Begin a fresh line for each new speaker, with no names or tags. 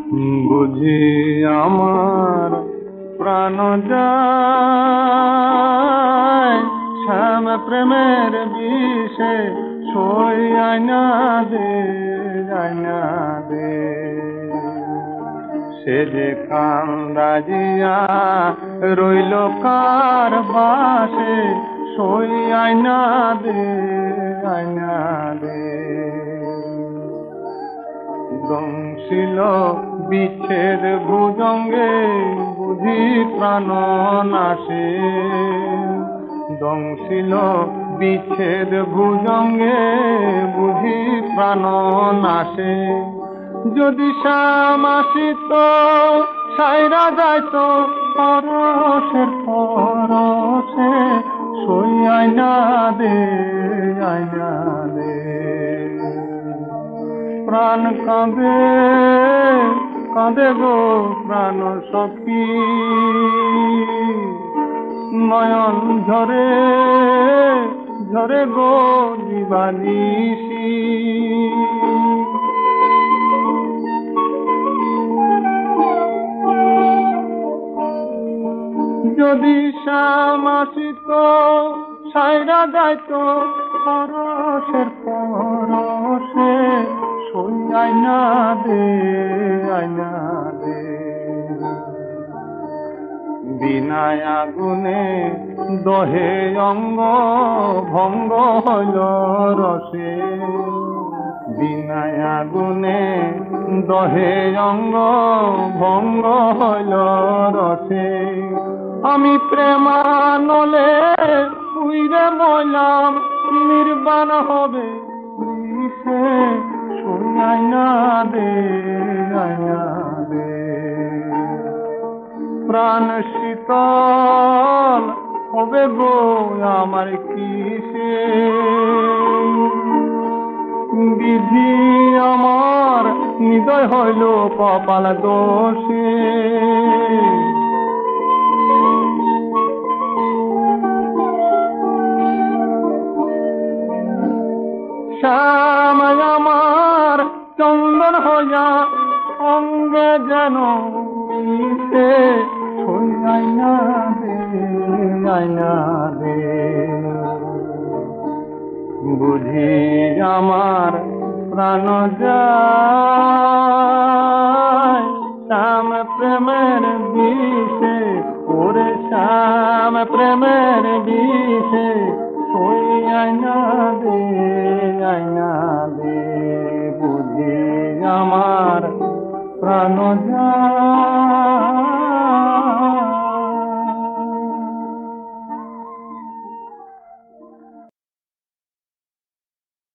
বুঝি আমার প্রাণ যায় শ্যাম প্রেমের বিষে সই আয়না দে আয়না দে সে যে কান্দাজিয়া রইল কার বাসে সই আয়না দে আয়না দে দংশিল বিচ্ছেদ ভুজঙ্গে বুঝি প্রাণ নাশে দংশিল বিচ্ছেদ ভুজঙ্গে বুঝি প্রাণ নাশে যদি শ্যাম আসিত সাইরা যাইত পরশের পরশে সই আয়না দে আয়না দে প্রাণ কাঁদে কাঁদে গো প্রাণ সখী নয়ন ঝরে ঝরে গো দিবানিশি যদি শ্যাম আসিত সাইরা যাইত পরশের পরশে সই আয়না দে আয়না দে বিনায় আগুনে দহে অঙ্গ ভঙ্গ হইল রসে বিনায় আগুনে দহে অঙ্গ ভঙ্গ হইল রসে আমি প্রেমানলে উইরে মইলাম নির্বাণ হবে বিষে সই আয়না দে আয়না দে প্রাণ শীতল হবে গো আমার কিসে বিধি আমার হৃদয় হইল কপাল দোষে শ্যাম আমার চন্দন হইয়া অঙ্গে যেন মিশে সই আয়না দে আয়না দে বুঝি আমার প্রাণ যায় শ্যাম প্রেমের বিষে ওরে শ্যাম প্রেমের বিষে সই আয়না দে আয়না দে বুঝি আমার প্রাণ যায়।